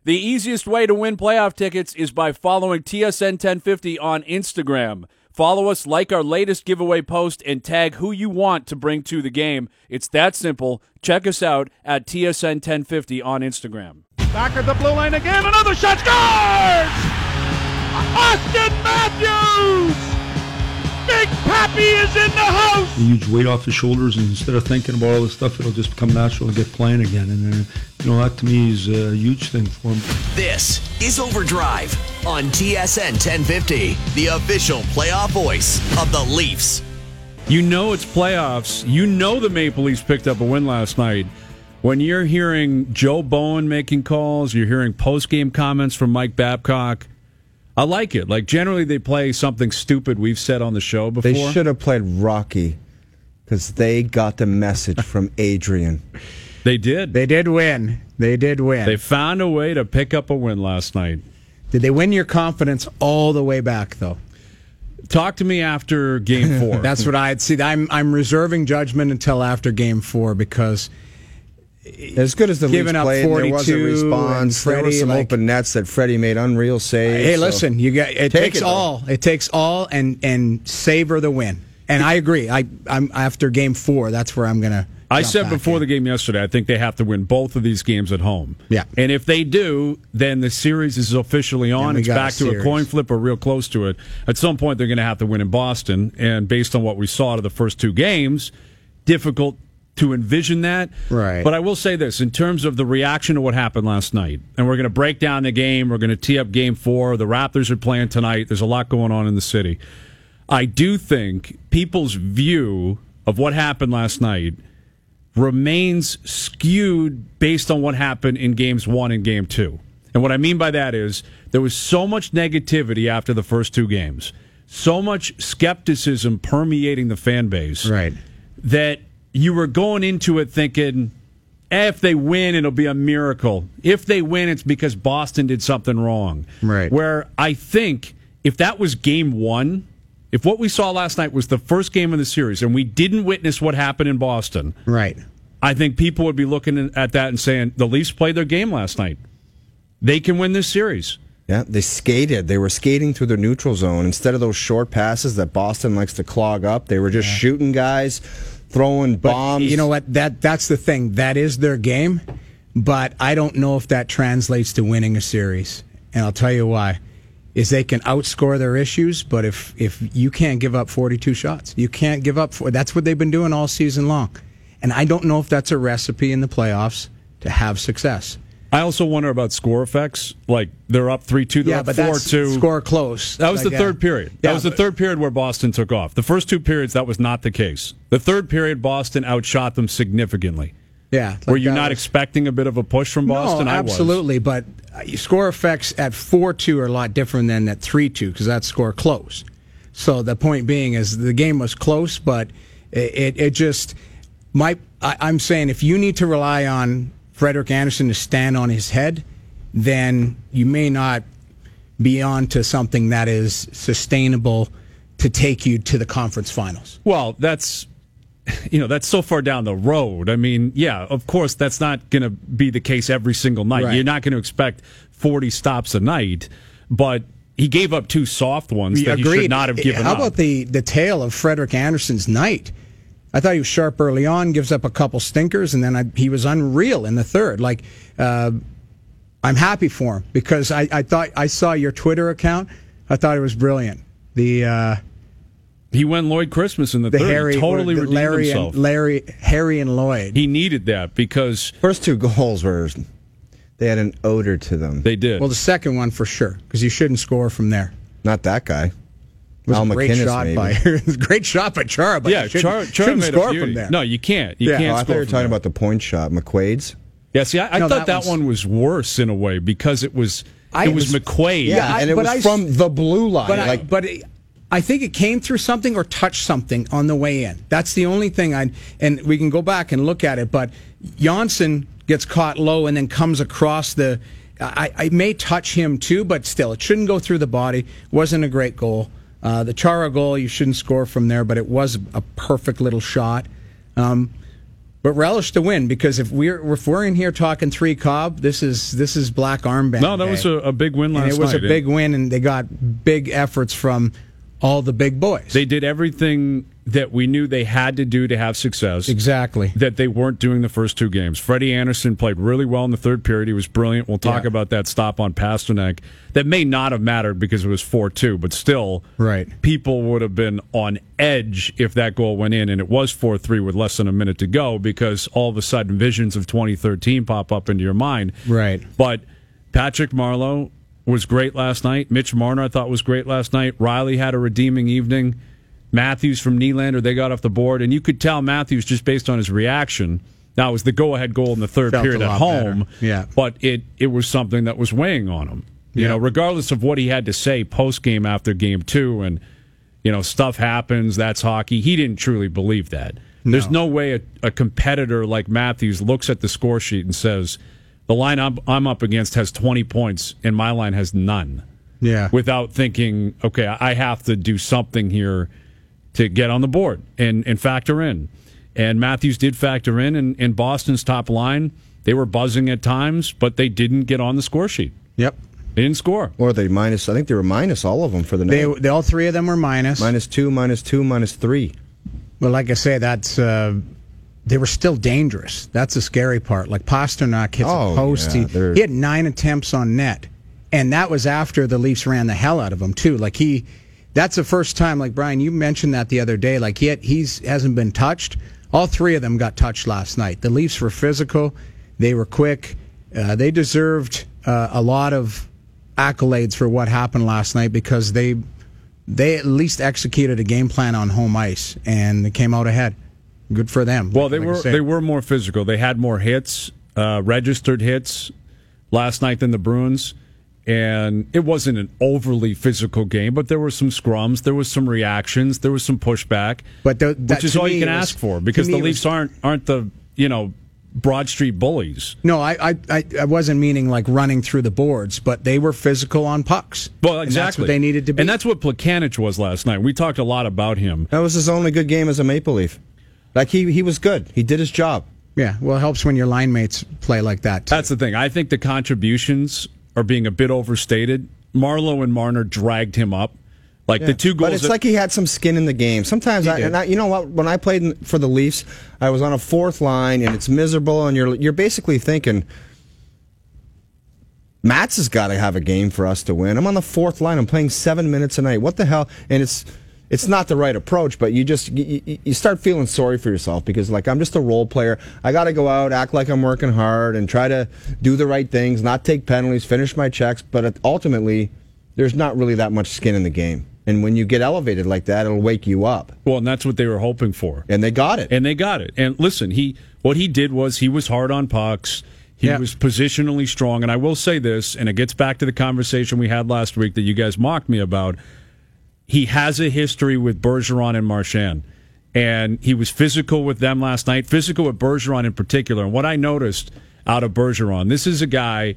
The easiest way to win playoff tickets is by following TSN 1050 on Instagram. Follow us, like our latest giveaway post, and tag who you want to bring to the game. It's that simple. Check us out at TSN 1050 on Instagram. Back at the blue line again. Another shot. Scores! Austin Matthews! Big Pappy is in the house! A huge weight off his shoulders, and instead of thinking about all this stuff, it'll just become natural to get playing again. And then, that to me is a huge thing for him. This is Overdrive on TSN 1050, the official playoff voice of the Leafs. You know it's playoffs. You know the Maple Leafs picked up a win last night. When you're hearing Joe Bowen making calls, you're hearing post-game comments from Mike Babcock, I like it. Like, generally they play something stupid we've said on the show before. They should have played Rocky because they got the message from Adrian. They did. They did win. They found a way to pick up a win last night. Did they win your confidence all the way back, though? Talk to me after Game 4. That's what I'd see. I'm reserving judgment until after Game 4 because as good as the Leafs played, there was a response. There were some open nets that Freddie made unreal saves. Hey, listen, it takes all and savor the win. And I agree. I'm after Game 4. That's where I'm going to. I said before the game yesterday, I think they have to win both of these games at home. Yeah. And if they do, then the series is officially on. It's back to a coin flip or real close to it. At some point, they're going to have to win in Boston. And based on what we saw to the first two games, difficult to envision that. Right. But I will say this, in terms of the reaction to what happened last night, and we're going to break down the game, we're going to tee up Game 4, the Raptors are playing tonight, there's a lot going on in the city. I do think people's view of what happened last night remains skewed based on what happened in Games 1 and Game 2. And what I mean by that is there was so much negativity after the first two games, so much skepticism permeating the fan base, right, that you were going into it thinking, if they win, it'll be a miracle. If they win, it's because Boston did something wrong. Right. Where I think if that was Game 1, if what we saw last night was the first game of the series and we didn't witness what happened in Boston, right, I think people would be looking at that and saying, the Leafs played their game last night. They can win this series. Yeah, they skated. They were skating through the neutral zone. Instead of those short passes that Boston likes to clog up, they were just shooting guys, throwing bombs. You know what? That's the thing. That is their game, but I don't know if that translates to winning a series. And I'll tell you why. Is they can outscore their issues, but if you can't give up 42 shots, you can't give up. That's what they've been doing all season long. And I don't know if that's a recipe in the playoffs to have success. I also wonder about score effects. Like, they're up 3-2, they're up 4-2. Score close. That was the third period. That was the third period where Boston took off. The first two periods, that was not the case. The third period, Boston outshot them significantly. Yeah. Were you not expecting a bit of a push from Boston? No, absolutely. But score effects at 4-2 are a lot different than at 3-2 because that's score close. So the point being is the game was close, but it just might. I'm saying if you need to rely on Frederik Andersen to stand on his head, then you may not be on to something that is sustainable to take you to the conference finals. Well, that's so far down the road. I mean, yeah, of course, that's not going to be the case every single night. Right. You're not going to expect 40 stops a night, but he gave up two soft ones that he should not have given up. How about the tale of Frederik Andersen's night? I thought he was sharp early on, gives up a couple stinkers, and then he was unreal in the third. Like, I'm happy for him because I thought I saw your Twitter account. I thought it was brilliant. He went Lloyd Christmas in the third. Totally redeemed himself. Harry and Lloyd. He needed that because first two goals they had an odor to them. They did. Well, the second one for sure because you shouldn't score from there. Not that guy. It was a great shot great shot by Chara, but you shouldn't score from there. No, you can't. You can't I thought you were talking about the point shot, McQuaid's. Yeah, see, I thought that one was worse in a way because it was McQuaid. Yeah, and it was from the blue line. But I think it came through something or touched something on the way in. That's the only thing and we can go back and look at it, but Janssen gets caught low and then comes across the... I may touch him too, but still, it shouldn't go through the body. Wasn't a great goal. The Chara goal, you shouldn't score from there, but it was a perfect little shot. But relish the win, because if we're in here talking 3 Cobb, this is black armband. No, that day. was a big win last night. And it was a big win, and they got big efforts from all the big boys. They did everything that we knew they had to do to have success. Exactly. That they weren't doing the first 2 games. Freddie Anderson played really well in the third period. He was brilliant. We'll talk about that stop on Pasternak. That may not have mattered because it was 4-2, but still, right. People would have been on edge if that goal went in, and it was 4-3 with less than a minute to go, because all of a sudden visions of 2013 pop up into your mind. Right. But Patrick Marleau was great last night. Mitch Marner, I thought, was great last night. Riley had a redeeming evening. Matthews from Nylander, they got off the board, and you could tell Matthews, just based on his reaction. Now, it was the go-ahead goal in the third period at home, but it was something that was weighing on him. You know, regardless of what he had to say post-game after Game 2, and, you know, stuff happens, that's hockey, he didn't truly believe that. No. There's no way a competitor like Matthews looks at the score sheet and says, the line I'm up against has 20 points, and my line has none. Yeah. Without thinking, okay, I have to do something here to get on the board and factor in. And Matthews did factor in Boston's top line. They were buzzing at times, but they didn't get on the score sheet. Yep. They didn't score. Or they minus, I think they were minus all of them for the night. All 3 of them were minus. -2, -2, -3. Well, like I say, that's they were still dangerous. That's the scary part. Like Pasternak hits a post. Yeah, he had 9 attempts on net. And that was after the Leafs ran the hell out of him, too. Like that's the first time, like Brian, you mentioned that the other day, like he hasn't been touched. All 3 of them got touched last night. The Leafs were physical. They were quick. They deserved a lot of accolades for what happened last night, because they at least executed a game plan on home ice, and they came out ahead. Good for them. Well, they were more physical. They had more hits, registered hits last night than the Bruins. And it wasn't an overly physical game, but there were some scrums, there was some reactions, there was some pushback, which is all you can ask for, because the Leafs aren't the Broad Street bullies. No, I wasn't meaning like running through the boards, but they were physical on pucks. Well, exactly. And that's what they needed to be. And that's what Plekanec was last night. We talked a lot about him. That was his only good game as a Maple Leaf. Like, he was good. He did his job. Yeah, well, it helps when your line mates play like that, too. That's the thing. I think the contributions are being a bit overstated. Marleau and Marner dragged him up. The 2 goals. But it's like he had some skin in the game. Sometimes, you know what? When I played for the Leafs, I was on a 4th line, and it's miserable, and you're basically thinking, Mats has got to have a game for us to win. I'm on the 4th line. I'm playing 7 minutes a night. What the hell? And it's not the right approach, but you start feeling sorry for yourself, because, like, I'm just a role player. I got to go out, act like I'm working hard, and try to do the right things, not take penalties, finish my checks. But ultimately, there's not really that much skin in the game. And when you get elevated like that, it'll wake you up. Well, and that's what they were hoping for. And they got it. And listen, what he did was he was hard on pucks. He was positionally strong. And I will say this, and it gets back to the conversation we had last week that you guys mocked me about. He has a history with Bergeron and Marchand. And he was physical with them last night, physical with Bergeron in particular. And what I noticed out of Bergeron, this is a guy,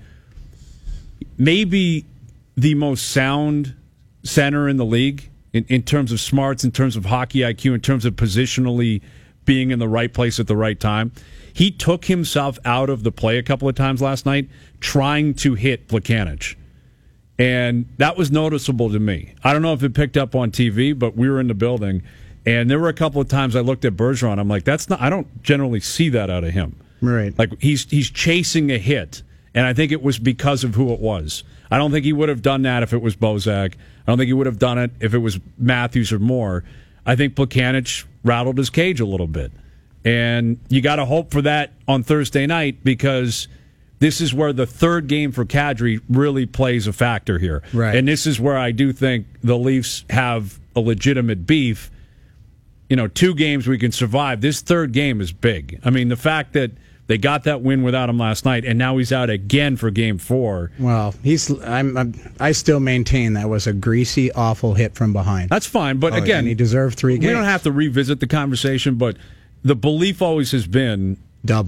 maybe the most sound center in the league in terms of smarts, in terms of hockey IQ, in terms of positionally being in the right place at the right time. He took himself out of the play a couple of times last night trying to hit Plekanec. And that was noticeable to me. I don't know if it picked up on TV, but we were in the building, and there were a couple of times I looked at Bergeron. I'm like, I don't generally see that out of him. Right. Like, he's chasing a hit, and I think it was because of who it was. I don't think he would have done that if it was Bozak. I don't think he would have done it if it was Matthews or Moore. I think Plekanec rattled his cage a little bit. And you got to hope for that on Thursday night, because this is where the 3rd game for Kadri really plays a factor here. Right. And this is where I do think the Leafs have a legitimate beef. 2 games we can survive. This 3rd game is big. I mean, the fact that they got that win without him last night, and now he's out again for Game 4. Well, I still maintain that was a greasy, awful hit from behind. That's fine, but again, and he deserved 3 games. We don't have to revisit the conversation, but the belief always has been double.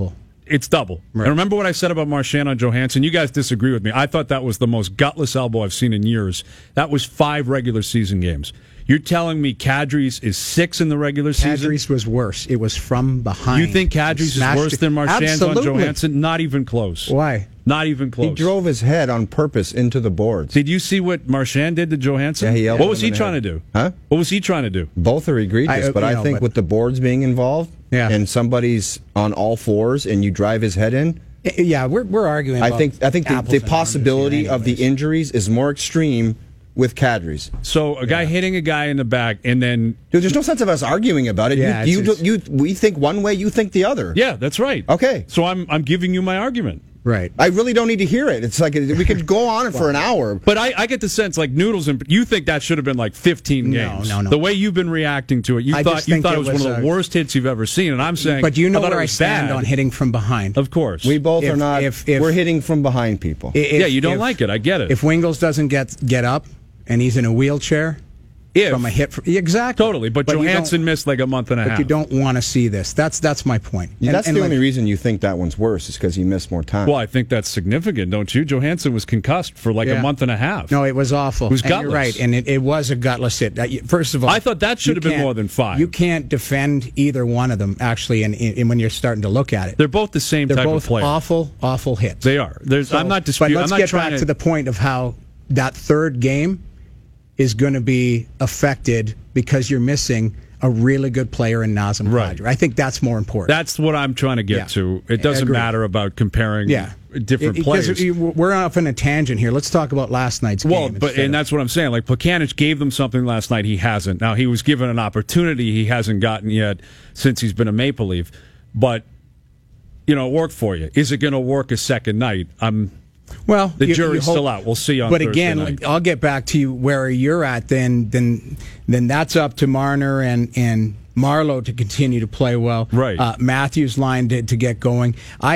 it's double. Right. And remember what I said about Marchand on Johansson? You guys disagree with me. I thought that was the most gutless elbow I've seen in years. That was 5 regular season games. You're telling me Kadri's is 6 in the regular season? Kadri's was worse. It was from behind. You think Kadri's is worse than Marchand's on Absolutely. Johansson? Not even close. Why? Not even close. He drove his head on purpose into the boards. Did you see what Marchand did to Johansson? Yeah, he elbowed what was him he in the trying to head. do? Huh? What was he trying to do? Both are egregious, but I think with the boards being involved, Yeah. and somebody's on all fours, and you drive his head in, Yeah, we're arguing. I about think apples the and oranges possibility here of the anyways. injuries is more extreme with Kadri's. So a guy hitting a guy in the back, and then Dude, there's no sense of us arguing about it. Yeah, We think one way, you think the other. yeah, that's right. Okay. So I'm giving you my argument. Right. I really don't need to hear it. It's like we could go on for an hour. But I get the sense, like Noodles, and you think that should have been like 15 games. No. The way you've been reacting to it, you I thought just think it was one of the worst hits you've ever seen, and I'm saying, But you know I thought where it I was stand bad. on hitting from behind. Of course, We both If- are not. if- we're hitting from behind people. yeah, you don't like it. I get it. If Wingles doesn't get up and he's in a wheelchair from a hit, exactly, totally. But you don't- Johansson missed like a month and a half. But you don't want to see this. That's my point. That's the like, only reason you think that one's worse is because he missed more time. Well, I think that's significant, don't you? Johansson was concussed for like a Yeah. month and a half. No, it was awful. It was And gutless. you're right, and it was a gutless hit. First of all, I thought that should you have been can't- more than 5. You can't defend either one of them actually, and when you're starting to look at it, They're both the same they're type both of player. awful hits. They are. I'm not disputing. But let's I'm not get trying back to the point of how that third game is going to be affected because you're missing a really good player in Nazem Right. Kadri. I think that's more important. That's what I'm trying to get Yeah. to. It doesn't Agreed. matter about comparing different players. Because we're off on a tangent here. Let's talk about last night's Well, game. and that's what I'm saying. Like Plekanec gave them something last night. He hasn't. Now he was given an opportunity he hasn't gotten yet since he's been a Maple Leaf. But it worked for you. Is it going to work a second night? Well, The jury's still out. We'll see on But Thursday again, night. I'll get back to you where you're at. Then that's up to Marner and Marlowe to continue to play well. Right. Matthews' line to get going.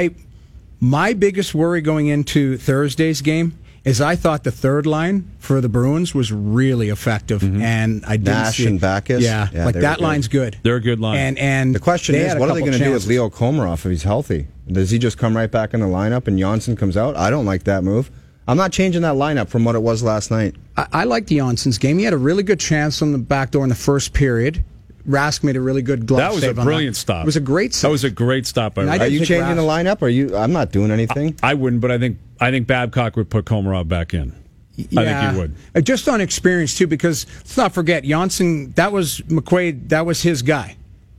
My biggest worry going into Thursday's game is I thought the third line for the Bruins was really effective, and I didn't Nash see and Backus? Yeah, Yeah, like they that were good. line's good. They're a good line. And The question they is, had a what are they couple going to do with chances. Leo Komarov if he's healthy? Does he just come right back in the lineup and Janssen comes out? I don't like that move. I'm not changing that lineup from what it was last night. I liked Janssen's game. He had a really good chance on the back door in the first period. Rask made a really good glove That was a save on brilliant stop. It was a great save. That was a great stop by And I Rask. Are didn't you think changing the Rask- lineup? I'm not doing anything. I wouldn't, but I think Babcock would put Komarov back in. I think he would. Just on experience, too, because let's not forget, Janssen, that was McQuaid, that was his guy.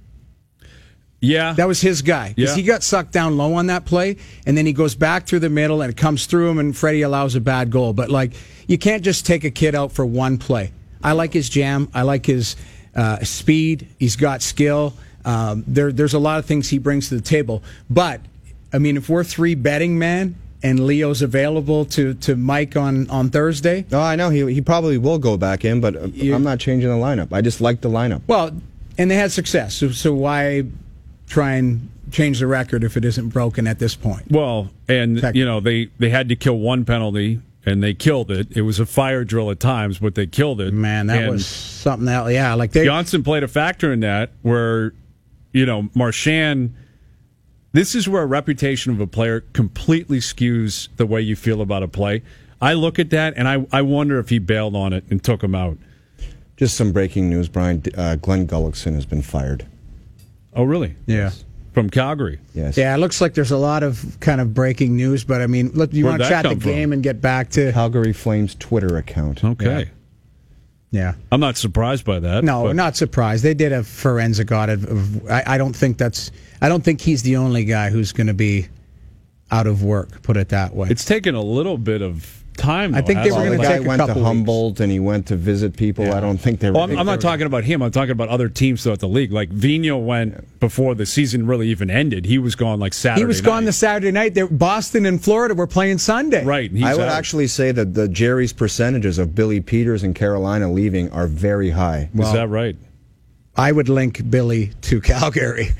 Yeah. That was his guy. Because Yeah. he got sucked down low on that play, and then he goes back through the middle, and it comes through him, and Freddie allows a bad goal. But, you can't just take a kid out for one play. I like his jam. I like his speed. He's got skill. There's a lot of things he brings to the table. But, if we're 3 betting man, and Leo's available to Mike on Thursday. No, I know he probably will go back in, but I'm not changing the lineup. I just like the lineup. Well, and they had success, so why try and change the record if it isn't broken at this point? Well, and they had to kill one penalty, and they killed it. It was a fire drill at times, but they killed it. Man, that was something else. Yeah, Johnson played a factor in that, where Marchand. This is where a reputation of a player completely skews the way you feel about a play. I look at that, and I wonder if he bailed on it and took him out. Just some breaking news, Brian. Glenn Gullickson has been fired. Oh, really? Yeah. From Calgary. Yes. Yeah, it looks like there's a lot of kind of breaking news, but look, you Where'd want to that chat the come from? game and get back to. Calgary Flames Twitter account. Okay. Yeah. I'm not surprised by that. No, but not surprised. They did a forensic audit I don't think he's the only guy who's going to be out of work, put it that way. It's taken a little bit of time. I think they were Well, gonna the guy take a went to couple Humboldt and he went to visit people. Yeah. I don't think they were. Well, I'm not talking about him. I'm talking about other teams throughout the league. Like Vigneault went before the season really even ended. He was gone like Saturday. He was gone night. the Saturday night. Boston and Florida were playing Sunday. Right. and he's I would out. actually say that the Jerry's percentages of Billy Peters and Carolina leaving are very high. Is that right? I would link Billy to Calgary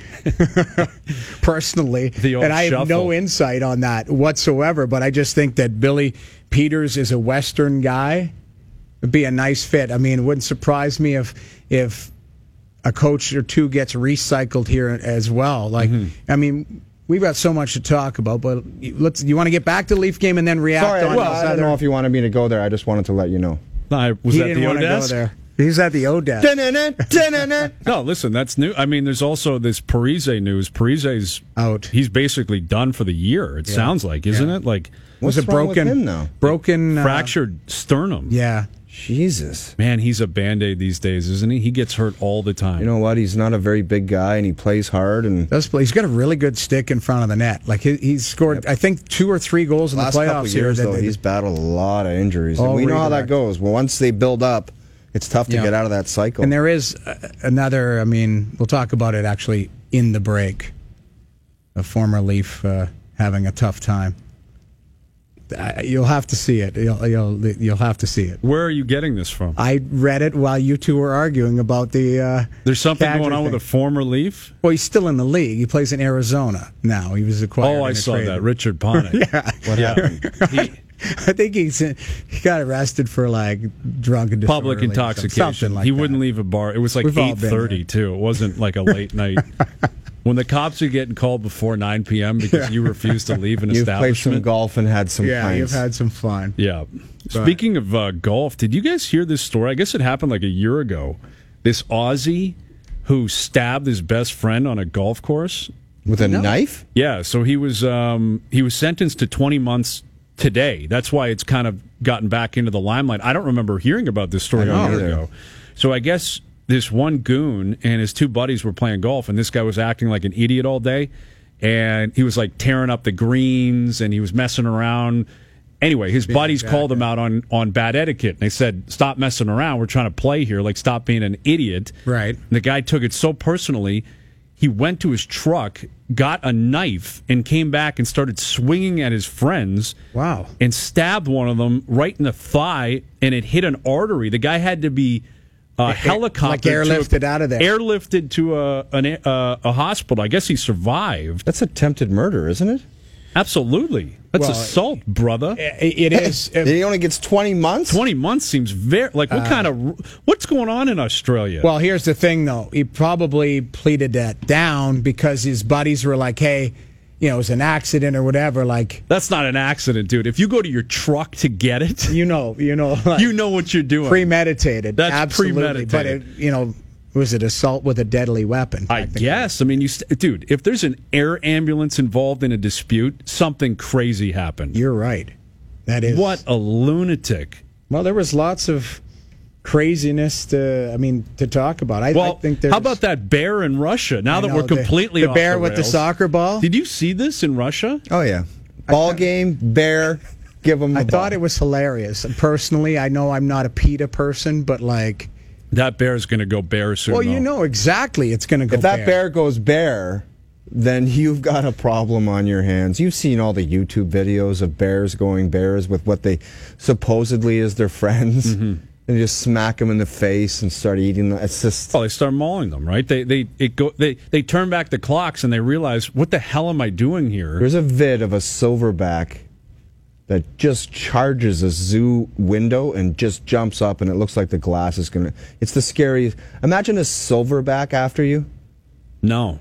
personally, The old and I have shuffle. no insight on that whatsoever. But I just think that Billy Peters is a Western guy. It'd be a nice fit. It wouldn't surprise me if a coach or two gets recycled here as well. We we've got so much to talk about, but you want to get back to the Leaf game and then react Sorry, on I don't know if you wanted me to go there. I just wanted to let you know. Was he that didn't the want to go Odesk? there. He's at the Odesk. No, listen, that's new. I mean, there's also this Parise news. Parise's out. He's basically done for the year. It sounds like, isn't it? Like, What's was it wrong broken? with him now? Broken, fractured sternum. Yeah. Jesus. Man, he's a Band-Aid these days, isn't he? He gets hurt all the time. You know what? He's not a very big guy, and he plays hard. And Does play. He's got a really good stick in front of the net. Like he's scored, I think, 2 or 3 goals in last the playoffs couple years, here. though, he's battled a lot of injuries. And Oh, we know how that redirect. goes. Well, once they build up, it's tough to get out of that cycle. And there is another, I mean, we'll talk about it actually in the break. A former Leaf having a tough time. You'll have to see it. You'll have to see it. Where are you getting this from? I read it while you two were arguing about the. There's something Kadri going on thing. with a former Leaf? Well, he's still in the league. He plays in Arizona now. He was acquired. Oh, I in a saw trade. that. Richard Panik. Yeah. What happened? I think he got arrested for like drunk and Public disorderly, intoxication. something like he that. wouldn't leave a bar. It was like We've all been 8:30 too. It wasn't like a late night. When the cops are getting called before 9 p.m. because you refuse to leave an You've played establishment. some golf and had some Yeah, pints. you've had some fun. Yeah. Speaking of golf, did you guys hear this story? I guess it happened like a year ago. This Aussie who stabbed his best friend on a golf course. With a knife? Yeah, so he was sentenced to 20 months today. That's why it's kind of gotten back into the limelight. I don't remember hearing about this story I don't a year either. ago. So I guess this one goon and his 2 buddies were playing golf, and this guy was acting like an idiot all day, and he was like tearing up the greens, and he was messing around. Anyway, his buddies called him out on bad etiquette, and they said, "Stop messing around. We're trying to play here. Like, stop being an idiot." Right. And the guy took it so personally. He went to his truck, got a knife, and came back and started swinging at his friends. Wow. And stabbed one of them right in the thigh, and it hit an artery. The guy had to be helicoptered. like airlifted out of there. Airlifted to a hospital. I guess he survived. That's attempted murder, isn't it? Absolutely. That's Well, assault, brother. It is. He only gets 20 months? 20 months seems very... Like, what's going on in Australia? Well, here's the thing, though. He probably pleaded that down because his buddies were like, hey, it was an accident or whatever. Like, that's not an accident, dude. If you go to your truck to get it, you know, like, you know what you're doing. premeditated. That's absolutely. premeditated. But was it assault with a deadly weapon? I guess. I mean, dude, if there's an air ambulance involved in a dispute, something crazy happened. You're right. That is. What a lunatic. Well, there was lots of craziness to talk about. I think there's... how about that bear in Russia? Now that we're completely the off bear the with the rails. soccer ball. Did you see this in Russia? Oh, yeah. Ball game, bear, give him the I ball. thought it was hilarious. Personally, I know I'm not a PETA person, but like... That bear's going to go bear soon. Well, you know exactly it's going to go If that bear goes bear, then you've got a problem on your hands. You've seen all the YouTube videos of bears going bears with what they supposedly is their friends. Mm-hmm. And just smack them in the face and start eating them. It's just... Oh, they start mauling them, right? They turn back the clocks and they realize, what the hell am I doing here? There's a vid of a silverback that just charges a zoo window and just jumps up, and it looks like the glass is going to... It's the scariest... Imagine a silverback after you. No.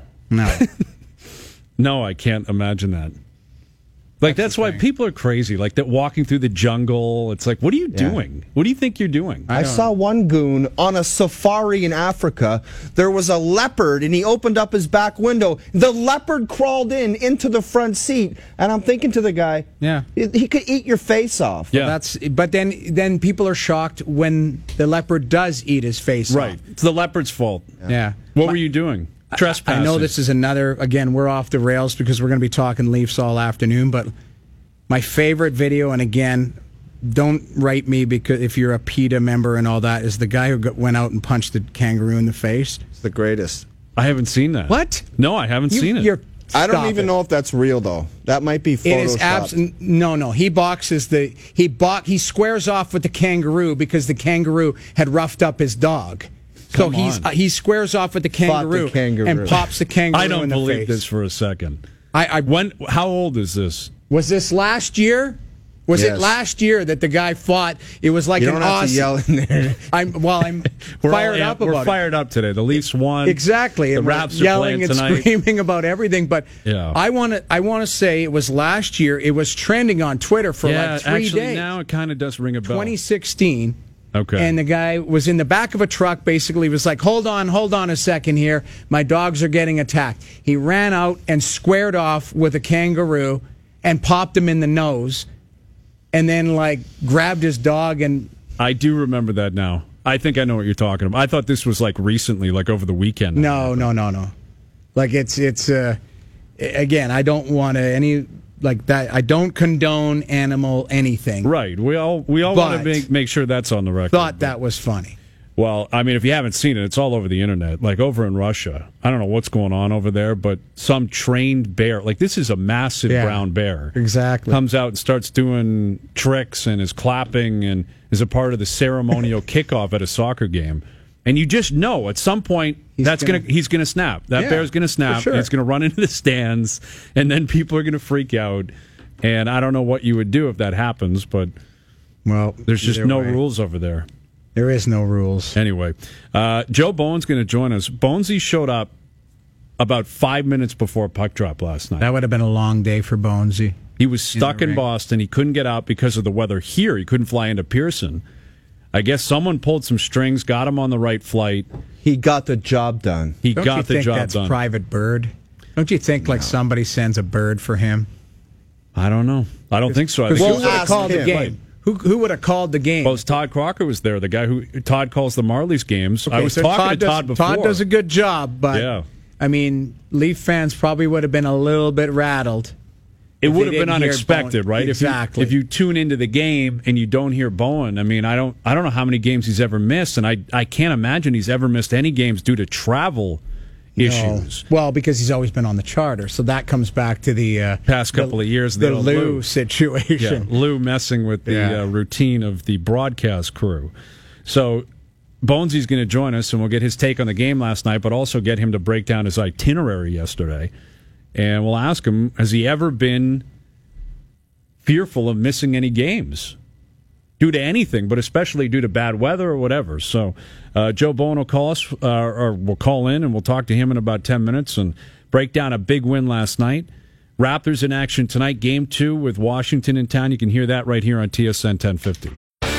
No, I can't imagine that. Like, that's why people are crazy. Like, that walking through the jungle, it's like, what are you doing? What do you think you're doing? I saw one goon on a safari in Africa. There was a leopard, and he opened up his back window. The leopard crawled into the front seat, and I'm thinking to the guy, Yeah. he could eat your face off. Yeah. But then people are shocked when the leopard does eat his face Right. off. It's the leopard's fault. Yeah. What were you doing? Trespassing. I know this is another, again, we're off the rails because we're going to be talking Leafs all afternoon, but my favorite video, and again, don't write me because if you're a PETA member and all that, is the guy who went out and punched the kangaroo in the face. It's the greatest. I haven't seen that. What? No, I haven't seen it. I don't Stop even it. know if that's real, though. That might be It is photoshopped. no. He boxes he squares off with the kangaroo because the kangaroo had roughed up his dog. So Come on. he squares off with the kangaroo, kangaroo. and pops the kangaroo I don't in the believe face. this for a second. How How old is this? was this last year? Was Yes. it last year that the guy fought? It was like You an don't have to yell in there. I'm fired up about We're it. fired up today. The Leafs won. Exactly. The And we're Raps are yelling playing and tonight. screaming about everything. But Yeah. I want to say it was last year. It was trending on Twitter for Yeah, like 3 actually, days. now it kind of does ring a bell. 2016. Okay. And the guy was in the back of a truck, basically was like, hold on a second here. My dogs are getting attacked. He ran out and squared off with a kangaroo and popped him in the nose and then, like, grabbed his dog and... I do remember that now. I think I know what you're talking about. I thought this was, like, recently, like over the weekend. No. Like, it's again, I don't want to any... Like that, I don't condone animal anything. Right. We all want to make sure that's on the record. Thought that was funny. Well, I mean, if you haven't seen it, it's all over the internet. Like over in Russia, I don't know what's going on over there, but some trained bear, like this is a massive brown bear, exactly, comes out and starts doing tricks and is clapping and is a part of the ceremonial kickoff at a soccer game. And you just know at some point he's gonna snap. That bear's gonna snap. Sure. And it's gonna run into the stands, and then people are gonna freak out. And I don't know what you would do if that happens, but there's just no rules over there. There is no rules. Anyway, Joe Bowen's going to join us. Bonesy showed up about 5 minutes before puck drop last night. That would have been a long day for Bonesy. He was stuck in Boston. He couldn't get out because of the weather here. He couldn't fly into Pearson. I guess someone pulled some strings, got him on the right flight. He got the job done. He Don't got you the think job that's done. Private bird? Don't you think like somebody sends a bird for him? I don't know. I don't think so. I think Who it would was, have called the him. game? Right. Who would have called the game? well, Todd Crocker was there, the guy who Todd calls the Marlies games. I was so talking to Todd before. Todd does a good job, but Yeah. I mean, Leaf fans probably would have been a little bit rattled. It if would they have been didn't hear unexpected, Bowen. right? Exactly. If you tune into the game and you don't hear Bowen, I mean, I don't know how many games he's ever missed, and I can't imagine he's ever missed any games due to travel issues. No. Well, because he's always been on the charter, so that comes back to the Past couple of years, the the Lou Lou. situation. Yeah, Lou messing with the routine of the broadcast crew. So Bonesy's going to join us, and we'll get his take on the game last night, but also get him to break down his itinerary yesterday. And we'll ask him, has he ever been fearful of missing any games due to anything, but especially due to bad weather or whatever? So Joe Bowen will call us, or we'll call in, and we'll talk to him in about 10 minutes and break down a big win last night. Raptors in action tonight, Game 2 with Washington in town. You can hear that right here on TSN 1050.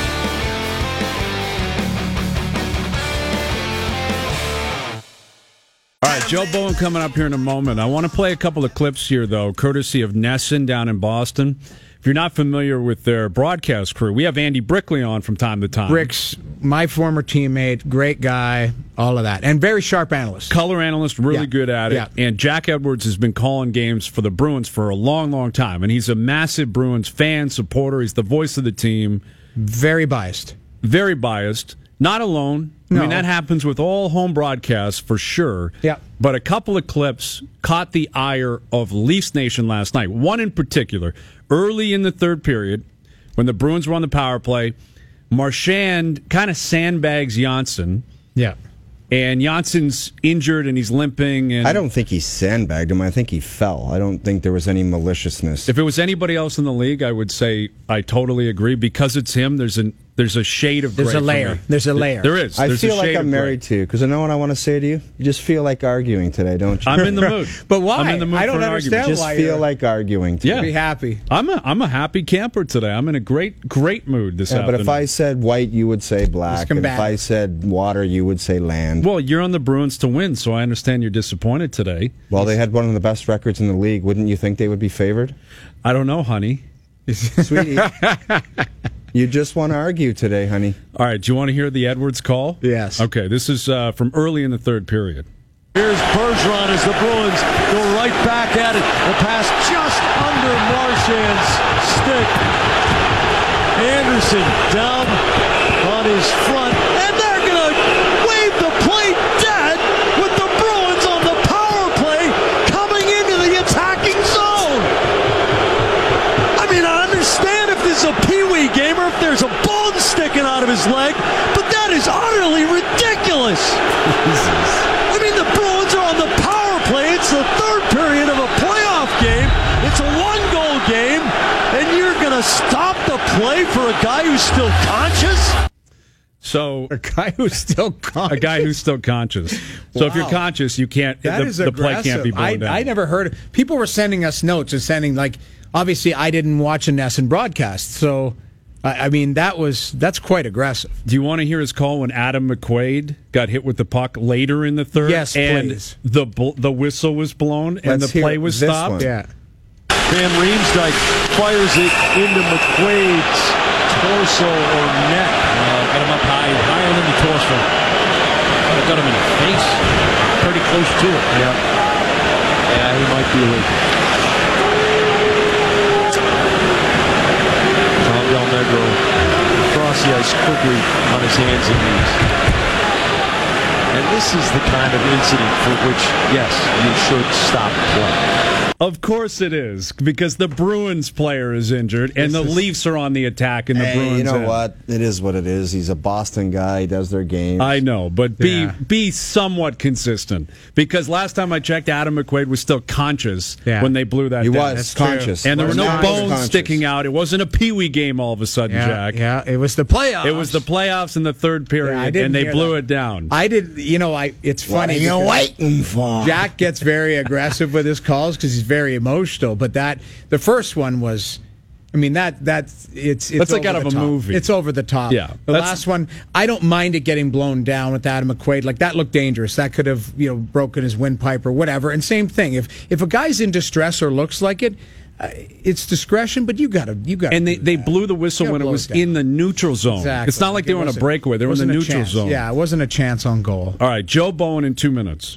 All right, Joe Bowen coming up here in a moment. I want to play a couple of clips here, though, courtesy of Nesson down in Boston. If you're not familiar with their broadcast crew, we have Andy Brickley on from time to time. Brick's my former teammate, great guy, all of that, and very sharp analyst. Color analyst, really good at it. Yeah. And Jack Edwards has been calling games for the Bruins for a long, long time. And he's a massive Bruins fan, supporter. He's the voice of the team. Very biased. Very biased. Not alone. I No. mean, that happens with all home broadcasts for sure. Yeah. But a couple of clips caught the ire of Leafs Nation last night. One in particular, early in the third period, when the Bruins were on the power play, Marchand kind of sandbags Janssen. Yeah. And Janssen's injured and he's limping. And I don't think he sandbagged him. I think he fell. I don't think there was any maliciousness. if it was anybody else in the league, I would say I totally agree. Because it's him, there's a shade of gray. There's a for layer. me. There is. I There's feel a like shade I'm of gray. married to you because I know what I want to say to you. You just feel like arguing today, don't you? I'm in the mood. But why? I'm in the mood I don't for an understand argument. just why feel you're- like arguing today. Yeah. Be happy. I'm a happy camper today. I'm in a great mood this Yeah, but afternoon. if I said white, you would say black. And if combative. I said water, you would say land. well, you're on the Bruins to win, so I understand you're disappointed today. Well, they had one of the best records in the league. Wouldn't you think they would be favored? I don't know, honey. Sweetie, you just want to argue today, honey. All right, do you want to hear the Edwards call? Yes. Okay, this is from early in the third period. Here's Bergeron as the Bruins go right back at it. The pass just under Marchand's stick. Anderson down on his front. And they're going to wave the play dead with the Bruins on the power play coming into the attacking zone. I mean, I understand if this is a peewee game or if there's a bone sticking out of his leg, but that is utterly ridiculous. I mean, the Bruins are on the power play. It's the third period of a playoff game. It's a one-goal game, and you're going to stop play for a guy who's still conscious? So A guy who's still conscious. a guy who's still conscious. So if you're Wow. conscious, you can't. That is the play can't be blown down. I never heard. People were sending us notes and sending obviously I didn't watch a NESN broadcast, so I mean that's quite aggressive. Do you want to hear his call when Adam McQuaid got hit with the puck later in the third? Yes, and please. the whistle was blown and Let's the play hear was this stopped. one. Yeah. Van Riemsdyk fires it into McQuaid's torso or neck. Got him up higher than the torso. Got him in the face. Pretty close to it. Yeah, he might be leaking. Tom Del Negro across the ice quickly on his hands and knees. And this is the kind of incident for which, yes, you should stop play. Of course it is, because the Bruins player is injured and the Leafs are on the attack and the Bruins. You know end. what? It is what it is. He's a Boston guy. He does their games. I know, but Yeah. be somewhat consistent. Because last time I checked, Adam McQuaid was still conscious when they blew that He down. was conscious. And there were no He was bones conscious. sticking out. It wasn't a peewee game all of a sudden, Jack. Yeah, it was the playoffs. It was the playoffs in the third period, I didn't and they hear blew that. it down. I did. It's What funny. are you because waiting for? Jack gets very aggressive with his calls because he's very emotional. But the first one was, I mean, it's That's like over out of the a top. movie. It's over the top. Yeah, The that's- last one, I don't mind it getting blown down with Adam McQuaid. Like that looked dangerous. That could have broken his windpipe or whatever. And same thing. If a guy's in distress or looks like it, it's discretion. But you got to. And they blew the whistle Yeah, when it blow was it down. in the neutral zone. Exactly. It's not like they were on a wasn't- breakaway. They were in the wasn't a neutral chance. zone. Yeah, it wasn't a chance on goal. All right, Joe Bowen in 2 minutes.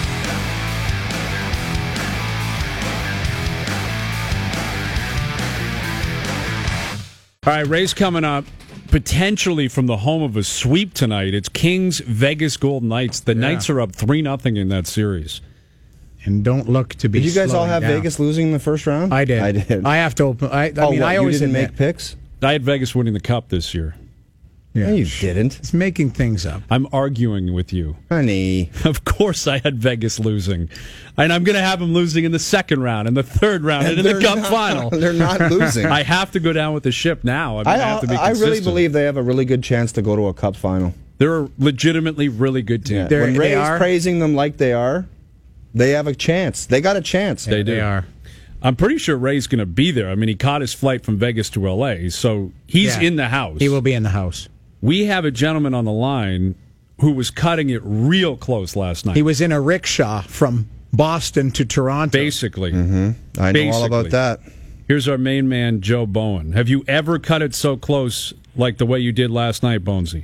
All right, Ray's coming up potentially from the home of a sweep tonight. It's Kings Vegas Golden Knights. The Knights are up 3-0 in that series. And don't look to be. Did you guys all slowing have down. Vegas losing in the first round? I did. I did. I have to open. I mean, I you always didn't admit, make picks? I had Vegas winning the Cup this year. No, you didn't. It's making things up. I'm arguing with you. Honey. Of course I had Vegas losing. And I'm going to have them losing in the second round, and the third round, and in the They're Cup not- final. They're not losing. I have to go down with the ship now. I have to be I really consistent. believe they have a really good chance to go to a Cup final. They're a legitimately really good team. Yeah. When they Ray's are. praising them like they are, they have a chance. They got a chance. They do. They are. I'm pretty sure Ray's going to be there. I mean, he caught his flight from Vegas to L.A., so he's Yeah. in the house. He will be in the house. We have a gentleman on the line who was cutting it real close last night. He was in a rickshaw from Boston to Toronto. Basically. I know all Basically. about that. Here's our main man, Joe Bowen. Have you ever cut it so close like the way you did last night, Bonesy?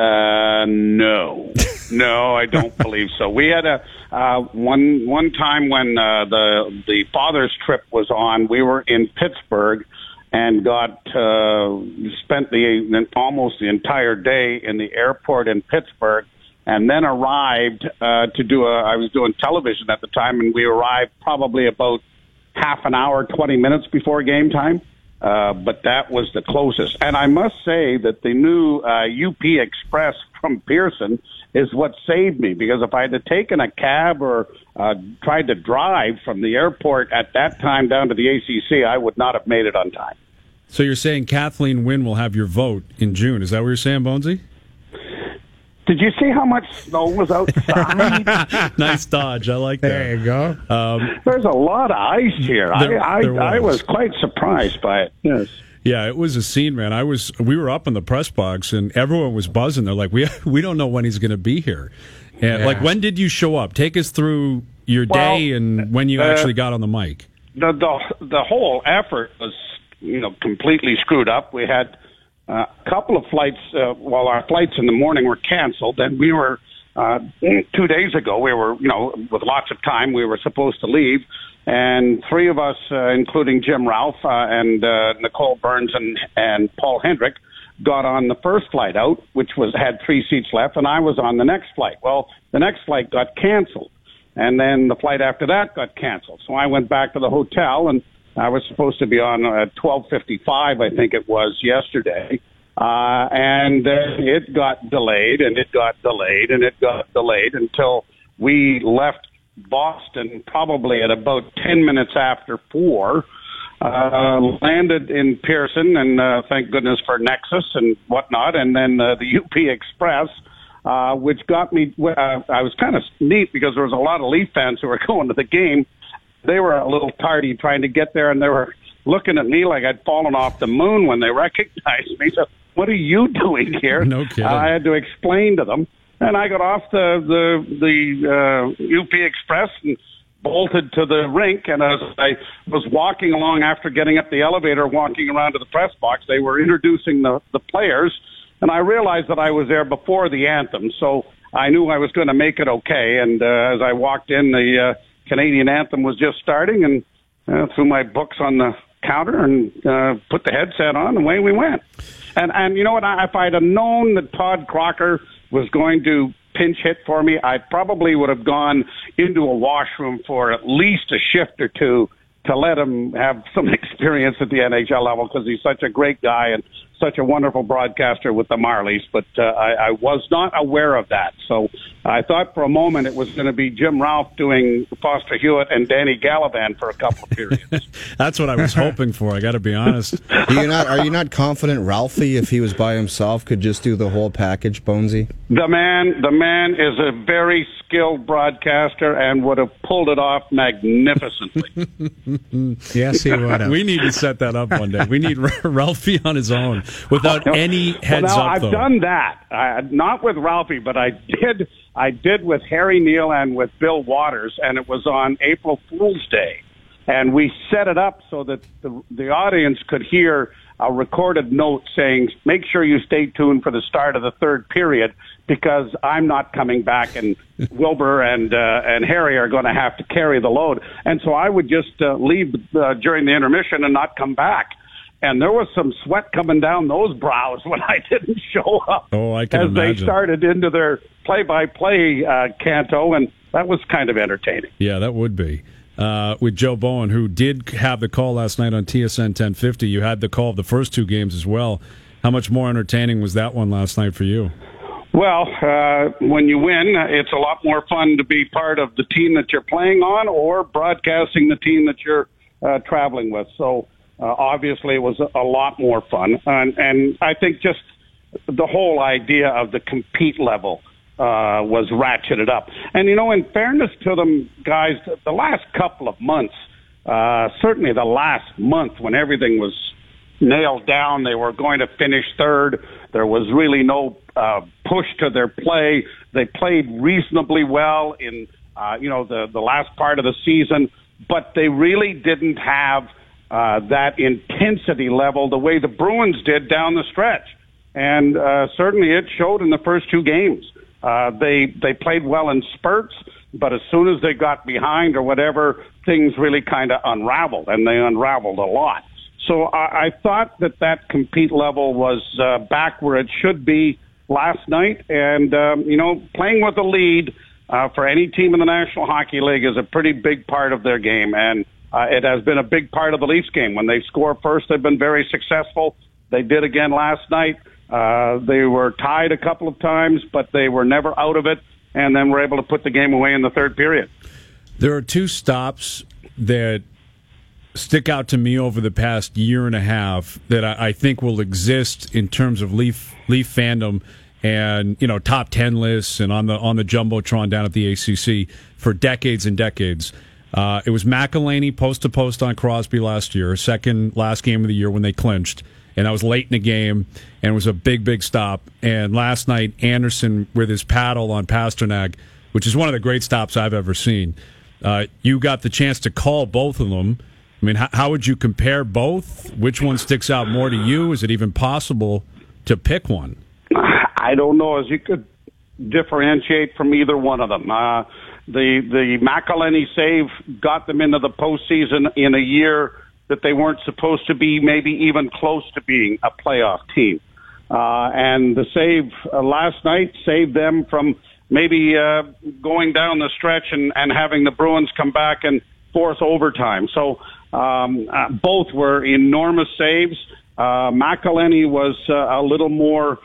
No, I don't believe so. We had a one time when the father's trip was on. We were in Pittsburgh and got spent almost the entire day in the airport in Pittsburgh, and then arrived to do I was doing television at the time, and we arrived probably about half an hour, 20 minutes before game time. But that was the closest. And I must say that the new UP Express from Pearson is what saved me, because if I had taken a cab or tried to drive from the airport at that time down to the ACC, I would not have made it on time. So you're saying Kathleen Wynne will have your vote in June. Is that what you're saying, Bonesy? Did you see how much snow was outside? Nice dodge. I like that. There you go. There's a lot of ice here. There I was. was quite surprised by it. Yes. Yeah, it was a scene, man. We were up in the press box, and everyone was buzzing. They're like, we don't know when he's going to be here. And like, when did you show up? Take us through your day and when you actually got on the mic. The whole effort was, completely screwed up. We had a couple of flights. Our flights in the morning were canceled, and we were 2 days ago. We were, with lots of time, we were supposed to leave. And three of us, including Jim Ralph and Nicole Burns and Paul Hendrick, got on the first flight out, which had 3 seats left, and I was on the next flight. Well, the next flight got canceled, and then the flight after that got canceled. So I went back to the hotel, and I was supposed to be on at 12:55, I think it was, yesterday. And it got delayed, and it got delayed, and it got delayed until we left Boston probably at about 10 minutes after 4. landed in Pearson, and thank goodness for Nexus and whatnot, and then the UP Express, which got me. I was kind of neat because there was a lot of Leaf fans who were going to the game. They were a little tardy trying to get there, and they were looking at me like I'd fallen off the moon when they recognized me. So, what are you doing here? No kidding. I had to explain to them, and I got off the UP Express and bolted to the rink. And as I was walking along after getting up the elevator, walking around to the press box, they were introducing the players, and I realized that I was there before the anthem, so I knew I was going to make it okay. And as I walked in, the Canadian anthem was just starting, and threw my books on the counter and put the headset on, and away we went. And you know what? If I'd have known that Todd Crocker was going to pinch hit for me, I probably would have gone into a washroom for at least a shift or two to let him have some experience at the NHL level, because he's such a great guy and such a wonderful broadcaster with the Marlies. But I was not aware of that. So I thought for a moment it was going to be Jim Ralph doing Foster Hewitt and Danny Gallivan for a couple of periods. That's what I was hoping for, I got to be honest. Are you not confident Ralphie, if he was by himself, could just do the whole package, Bonesy? The man is a very skilled broadcaster and would have pulled it off magnificently. Yes, he would have. We need to set that up one day. We need Ralphie on his own without any heads now, up. I've done that, not with Ralphie, but I did with Harry Neal and with Bill Waters, and it was on April Fool's Day, and we set it up so that the audience could hear a recorded note saying, "Make sure you stay tuned for the start of the third period, because I'm not coming back, and Wilbur and Harry are going to have to carry the load." And so I would just leave during the intermission and not come back. And there was some sweat coming down those brows when I didn't show up. Oh, I can as imagine. They started into their play-by-play canto, and that was kind of entertaining. Yeah, that would be. With Joe Bowen, who did have the call last night on TSN 1050. You had the call of the first two games as well. How much more entertaining was that one last night for you? Well, when you win, it's a lot more fun to be part of the team that you're playing on or broadcasting the team that you're traveling with. So obviously it was a lot more fun. And I think just the whole idea of the compete level was ratcheted up. And, you know, in fairness to them, guys, the last couple of months, certainly the last month when everything was nailed down, they were going to finish third. There was really no push to their play. They played reasonably well in, the last part of the season, but they really didn't have that intensity level the way the Bruins did down the stretch. And certainly it showed in the first two games. They played well in spurts, but as soon as they got behind or whatever, things really kind of unraveled, and they unraveled a lot. So I thought that compete level was back where it should be last night. And, playing with a lead for any team in the National Hockey League is a pretty big part of their game. And it has been a big part of the Leafs game. When they score first, they've been very successful. They did again last night. They were tied a couple of times, but they were never out of it, and then were able to put the game away in the third period. There are two stops that stick out to me over the past year and a half that I think will exist in terms of Leaf fandom and, top 10 lists and on the Jumbotron down at the ACC for decades and decades. It was McElhinney post-to-post on Crosby last year, second last game of the year when they clinched. And that was late in the game, and it was a big, big stop. And last night, Anderson with his paddle on Pasternak, which is one of the great stops I've ever seen. You got the chance to call both of them. I mean, how would you compare both? Which one sticks out more to you? Is it even possible to pick one? I don't know as you could differentiate from either one of them. The McElhinney save got them into the postseason in a year that they weren't supposed to be maybe even close to being a playoff team. And the save last night saved them from maybe going down the stretch and having the Bruins come back and force overtime. So both were enormous saves. McElhinney was a little more,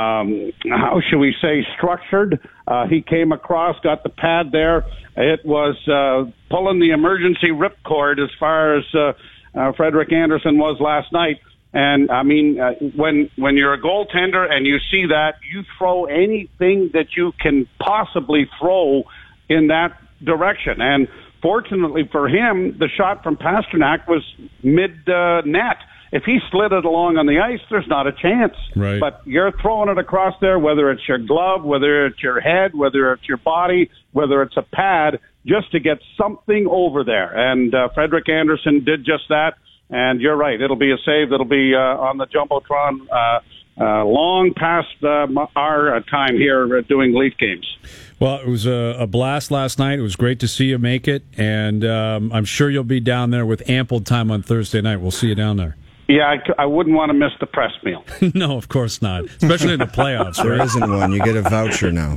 how should we say, structured. He came across, got the pad there. It was pulling the emergency ripcord as far as Frederick Anderson was last night. And I mean, when you're a goaltender and you see that, you throw anything that you can possibly throw in that direction. And fortunately for him, the shot from Pasternak was mid-net. If he slid it along on the ice, there's not a chance. Right. But you're throwing it across there, whether it's your glove, whether it's your head, whether it's your body, whether it's a pad, just to get something over there. And Frederick Anderson did just that. And you're right. It'll be a save that'll be on the Jumbotron long past our time here doing Leaf games. Well, it was a blast last night. It was great to see you make it. And I'm sure you'll be down there with ample time on Thursday night. We'll see you down there. Yeah, I wouldn't want to miss the press meal. No, of course not. Especially in the playoffs. There Right? isn't one. You get a voucher now.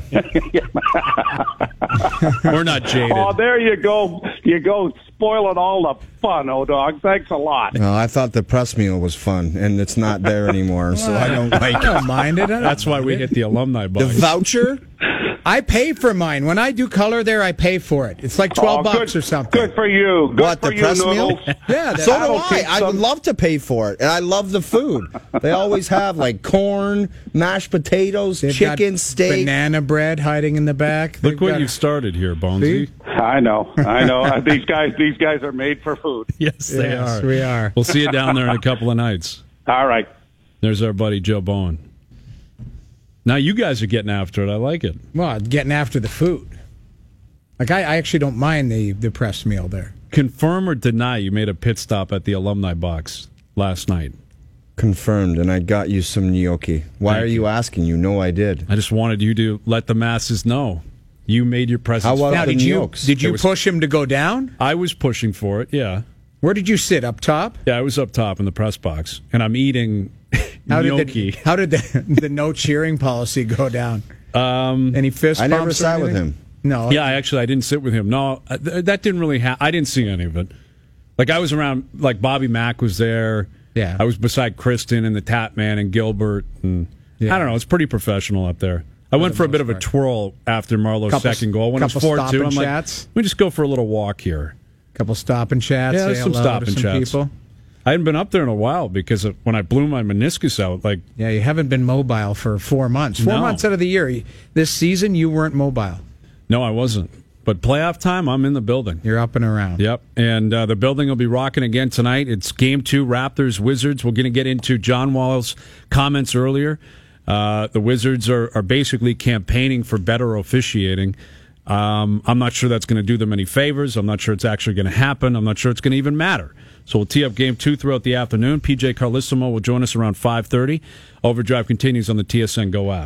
We're not jaded. Oh, there you go. You go spoiling all the fun, O-Dog. Thanks a lot. Well, I thought the press meal was fun, and it's not there anymore, so I don't like I it. don't mind it. That's why we get the alumni The box. voucher? I pay for mine. When I do color there, I pay for it. It's like $12 or something. Good for you. Good What, for the you, press meal? Noodles. Yeah, So do That'll I. keep I would some- love to pay for it, and I love the food. They always have like corn, mashed potatoes, they've chicken, got steak. banana bread hiding in the back. Look They've what got- you've started here, Bonesy. See? I know. These guys are made for food. Yes, they Yes, are. we are. We'll see you down there in a couple of nights. All right. There's our buddy Joe Bowen. Now you guys are getting after it. I like it. Well, getting after the food. Like, I actually don't mind the press meal there. Confirm or deny you made a pit stop at the alumni box last night? Confirmed, and I got you some gnocchi. Why Thank are you asking? You know I did. I just wanted you to let the masses know you made your presence. How was Now, the did you gnocchis? push him to go down? I was pushing for it. Yeah, Where did you sit? Up top? yeah. I was up top in the press box, and I'm eating gnocchi. How did the no cheering policy go down? Any fist I never bumps or sat with anything? him. No. Yeah, I didn't sit with him. No, that didn't really happen. I didn't see any of it. Like, I was around, like, Bobby Mack was there. Yeah. I was beside Kristen and the Tap Man and Gilbert. And Yeah. I don't know. It's pretty professional up there. I went for a bit of a twirl after Marlowe's second goal. When it was couple 4-2, stop I'm and like, chats. let me just go for a little walk here. Couple stop and chats. Yeah, there's say some hello stop to and some chats. people. I hadn't been up there in a while because when I blew my meniscus out, like, Yeah, you haven't been mobile for 4 months. 4 No. months out of the year. This season, you weren't mobile. no, I wasn't. But playoff time, I'm in the building. You're up and around. Yep, and the building will be rocking again tonight. It's Game 2, Raptors, Wizards. We're going to get into John Wall's comments earlier. The Wizards are basically campaigning for better officiating. I'm not sure that's going to do them any favors. I'm not sure it's actually going to happen. I'm not sure it's going to even matter. So we'll tee up Game 2 throughout the afternoon. PJ Carlissimo will join us around 5:30. Overdrive continues on the TSN Go app.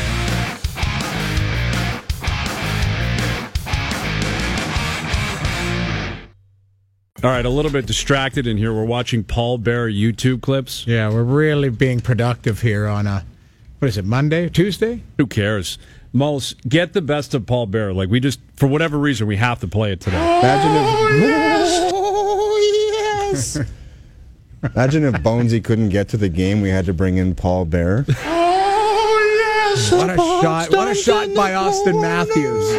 All right, a little bit distracted in here. We're watching Paul Bear YouTube clips. Yeah, we're really being productive here on what is it, Monday, Tuesday? Who cares? Moles, get the best of Paul Bear. Like, we just, for whatever reason, we have to play it today. Yes. Imagine if Bonesy couldn't get to the game, we had to bring in Paul Bear. What a shot by Austin Matthews.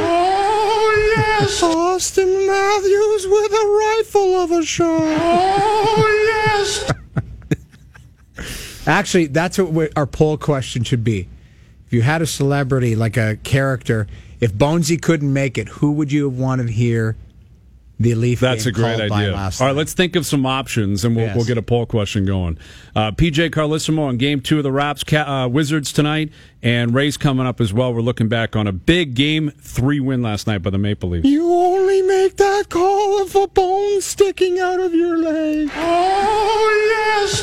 Austin Matthews with a rifle of a shot. Actually, that's what our poll question should be. If you had a celebrity, like a character, if Bonesy couldn't make it, who would you have wanted here? The Leaf That's game a great called by idea. last All right, night. let's think of some options, and Yes. we'll get a poll question going. PJ Carlissimo on Game 2 of the Raps Wizards tonight, and Ray's coming up as well. We're looking back on a big Game 3 win last night by the Maple Leafs. You only make that call if a bone's sticking out of your leg. Oh, yes.